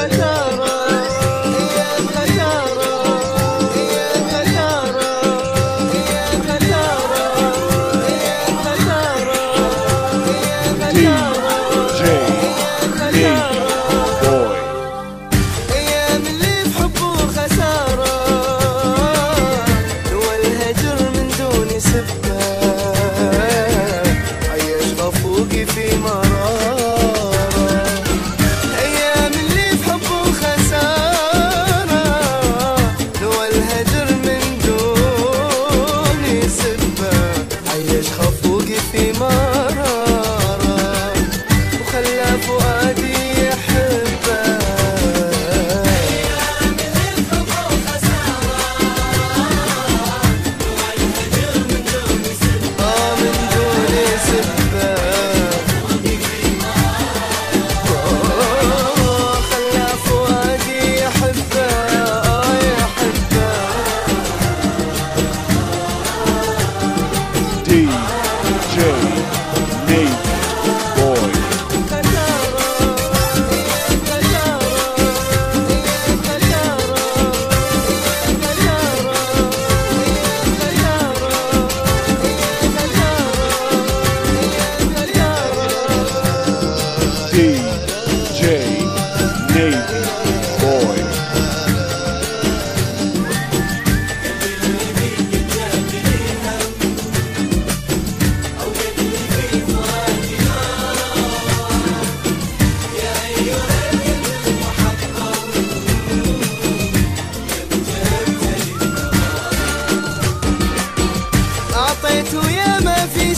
أعطيته ياما في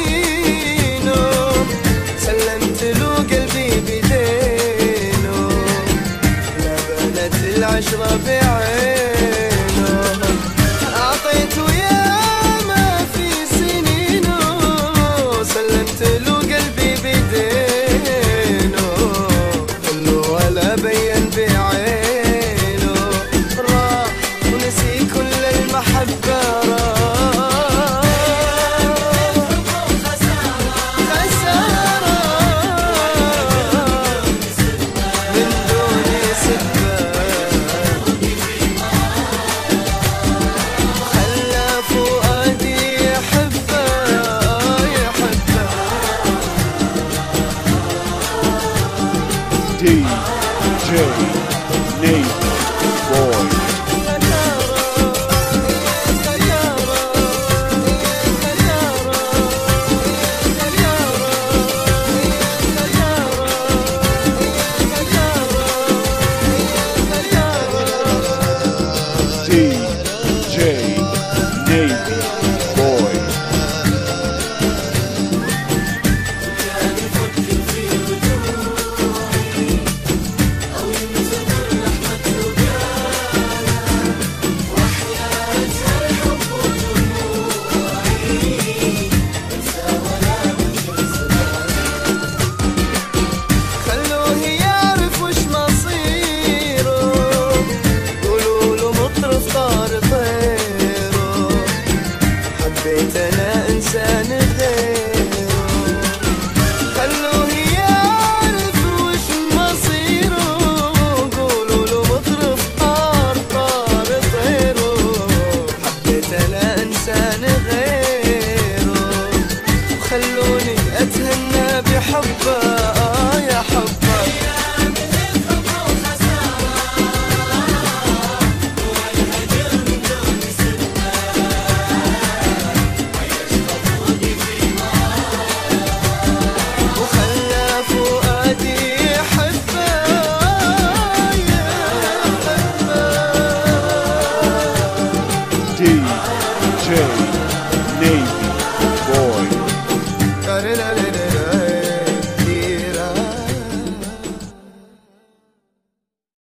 سنينه، سلمت له قلبي بدينه، لا بنت العشرة بعينه. أعطيته ياما في سنينه، سلمت له قلبي بدينه، كله ولا بين بعينه، راح ونسي كل المحبة. DJ Nate Boy. DJ Nate Boy. أنا إنسان غيره، خلوه يعرف وش مصيره، قولوا له مطرف طار طار طيره، حبيت أنا إنسان غيره، وخلوني أتهنى بحبه يا حبه. DJ Navy.